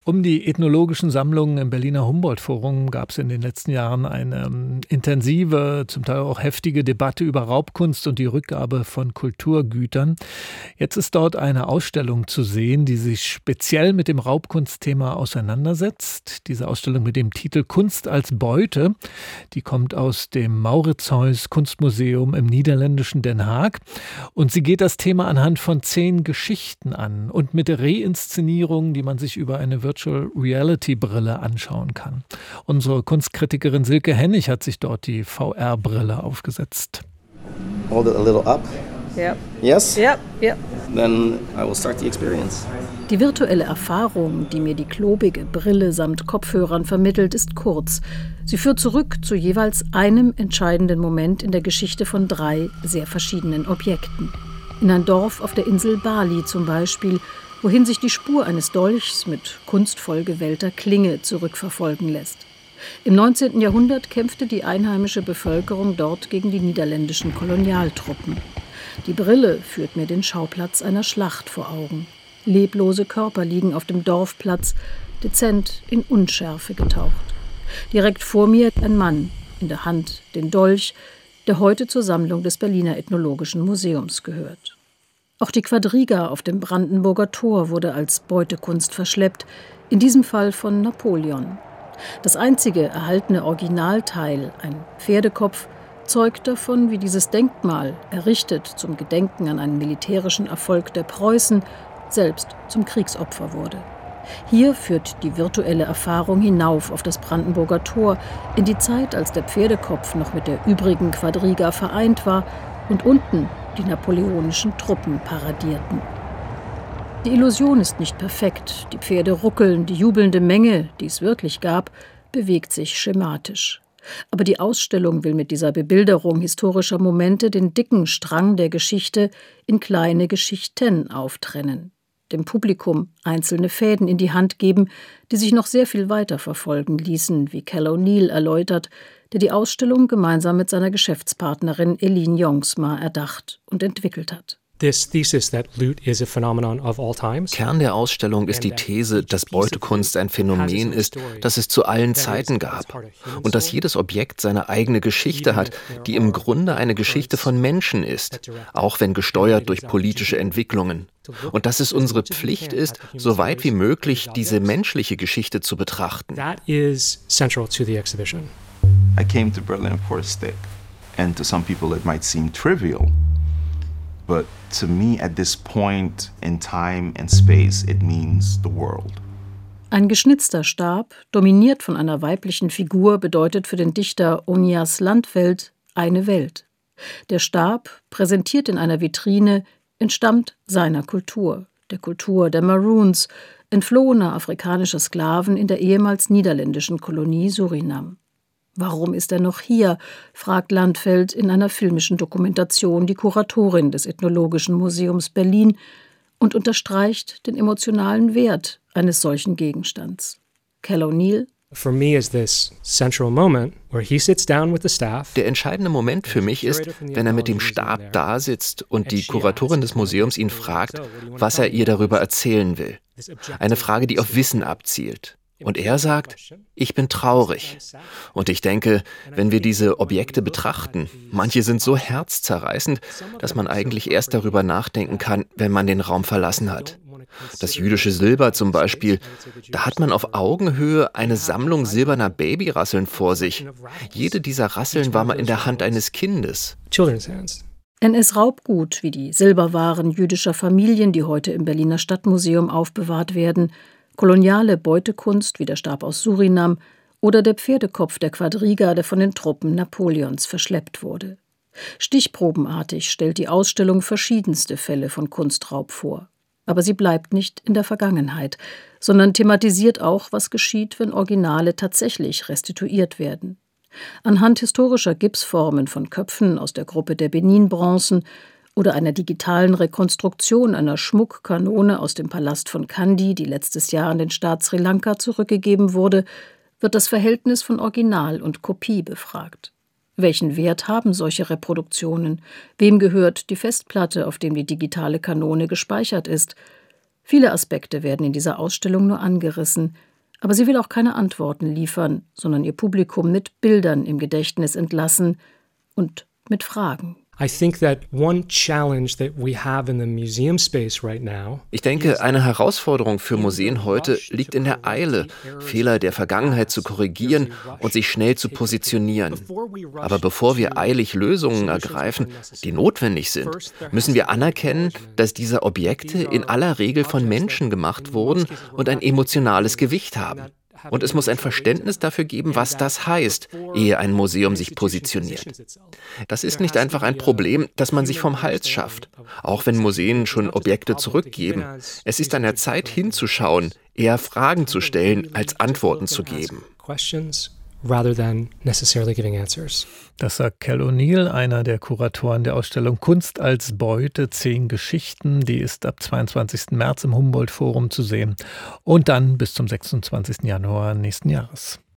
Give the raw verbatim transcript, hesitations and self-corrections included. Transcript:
Um die ethnologischen Sammlungen im Berliner Humboldt-Forum gab es in den letzten Jahren eine ähm, intensive, zum Teil auch heftige Debatte über Raubkunst und die Rückgabe von Kulturgütern. Jetzt ist dort eine Ausstellung zu sehen, die sich speziell mit dem Raubkunstthema auseinandersetzt. Diese Ausstellung mit dem Titel Kunst als Beute, die kommt aus dem Mauritshuis Kunstmuseum im niederländischen Den Haag. Und sie geht das Thema anhand von zehn Geschichten an und mit Reinszenierungen, die man sich über eine Virtual Reality Brille anschauen kann. Unsere Kunstkritikerin Silke Hennig hat sich dort die V R-Brille aufgesetzt. Hold it a little up. Yep. Yes? Yep, yep. Then I will start the experience. Die virtuelle Erfahrung, die mir die klobige Brille samt Kopfhörern vermittelt, ist kurz. Sie führt zurück zu jeweils einem entscheidenden Moment in der Geschichte von drei sehr verschiedenen Objekten. In ein Dorf auf der Insel Bali zum Beispiel, wohin sich die Spur eines Dolchs mit kunstvoll gewellter Klinge zurückverfolgen lässt. Im neunzehnten Jahrhundert kämpfte die einheimische Bevölkerung dort gegen die niederländischen Kolonialtruppen. Die Brille führt mir den Schauplatz einer Schlacht vor Augen. Leblose Körper liegen auf dem Dorfplatz, dezent in Unschärfe getaucht. Direkt vor mir ein Mann, in der Hand den Dolch, der heute zur Sammlung des Berliner Ethnologischen Museums gehört. Auch die Quadriga auf dem Brandenburger Tor wurde als Beutekunst verschleppt, in diesem Fall von Napoleon. Das einzige erhaltene Originalteil, ein Pferdekopf, zeugt davon, wie dieses Denkmal, errichtet zum Gedenken an einen militärischen Erfolg der Preußen, selbst zum Kriegsopfer wurde. Hier führt die virtuelle Erfahrung hinauf auf das Brandenburger Tor, in die Zeit, als der Pferdekopf noch mit der übrigen Quadriga vereint war und unten die napoleonischen Truppen paradierten. Die Illusion ist nicht perfekt, die Pferde ruckeln, die jubelnde Menge, die es wirklich gab, bewegt sich schematisch. Aber die Ausstellung will mit dieser Bebilderung historischer Momente den dicken Strang der Geschichte in kleine Geschichten auftrennen, dem Publikum einzelne Fäden in die Hand geben, die sich noch sehr viel weiter verfolgen ließen, wie Cal O'Neill erläutert, der die Ausstellung gemeinsam mit seiner Geschäftspartnerin Eline Jongsma erdacht und entwickelt hat. Kern der Ausstellung ist die These, dass Beutekunst ein Phänomen ist, das es zu allen Zeiten gab und dass jedes Objekt seine eigene Geschichte hat, die im Grunde eine Geschichte von Menschen ist, auch wenn gesteuert durch politische Entwicklungen. Und dass es unsere Pflicht ist, so weit wie möglich diese menschliche Geschichte zu betrachten. I came to Berlin for a stick, and to some people it might seem trivial. But to me, at this point in time and space, it means the world. Ein geschnitzter Stab, dominiert von einer weiblichen Figur, bedeutet für den Dichter Onias Landfeld eine Welt. Der Stab, präsentiert in einer Vitrine, entstammt seiner Kultur, der Kultur der Maroons, entflohener afrikanischer Sklaven in der ehemals niederländischen Kolonie Surinam. Warum ist er noch hier, fragt Landfeld in einer filmischen Dokumentation die Kuratorin des Ethnologischen Museums Berlin und unterstreicht den emotionalen Wert eines solchen Gegenstands. Cal O'Neill: Der entscheidende Moment für mich ist, wenn er mit dem Stab dasitzt und die Kuratorin des Museums ihn fragt, was er ihr darüber erzählen will. Eine Frage, die auf Wissen abzielt. Und er sagt, ich bin traurig. Und ich denke, wenn wir diese Objekte betrachten, manche sind so herzzerreißend, dass man eigentlich erst darüber nachdenken kann, wenn man den Raum verlassen hat. Das jüdische Silber zum Beispiel, da hat man auf Augenhöhe eine Sammlung silberner Babyrasseln vor sich. Jede dieser Rasseln war mal in der Hand eines Kindes. N S-Raubgut wie die Silberwaren jüdischer Familien, die heute im Berliner Stadtmuseum aufbewahrt werden, koloniale Beutekunst wie der Stab aus Surinam oder der Pferdekopf der Quadriga, der von den Truppen Napoleons verschleppt wurde. Stichprobenartig stellt die Ausstellung verschiedenste Fälle von Kunstraub vor. Aber sie bleibt nicht in der Vergangenheit, sondern thematisiert auch, was geschieht, wenn Originale tatsächlich restituiert werden. Anhand historischer Gipsformen von Köpfen aus der Gruppe der Benin-Bronzen oder einer digitalen Rekonstruktion einer Schmuckkanone aus dem Palast von Kandy, die letztes Jahr an den Staat Sri Lanka zurückgegeben wurde, wird das Verhältnis von Original und Kopie befragt. Welchen Wert haben solche Reproduktionen? Wem gehört die Festplatte, auf dem die digitale Kanone gespeichert ist? Viele Aspekte werden in dieser Ausstellung nur angerissen, aber sie will auch keine Antworten liefern, sondern ihr Publikum mit Bildern im Gedächtnis entlassen und mit Fragen. Ich denke, eine Herausforderung für Museen heute liegt in der Eile, Fehler der Vergangenheit zu korrigieren und sich schnell zu positionieren. Aber bevor wir eilig Lösungen ergreifen, die notwendig sind, müssen wir anerkennen, dass diese Objekte in aller Regel von Menschen gemacht wurden und ein emotionales Gewicht haben. Und es muss ein Verständnis dafür geben, was das heißt, ehe ein Museum sich positioniert. Das ist nicht einfach ein Problem, das man sich vom Hals schafft, auch wenn Museen schon Objekte zurückgeben. Es ist an der Zeit hinzuschauen, eher Fragen zu stellen, als Antworten zu geben. rather than necessarily giving answers. Das sagt Cal O'Neill, einer der Kuratoren der Ausstellung Kunst als Beute, zehn Geschichten. Die ist ab zweiundzwanzigsten März im Humboldt-Forum zu sehen und dann bis zum sechsundzwanzigsten Januar nächsten Jahres.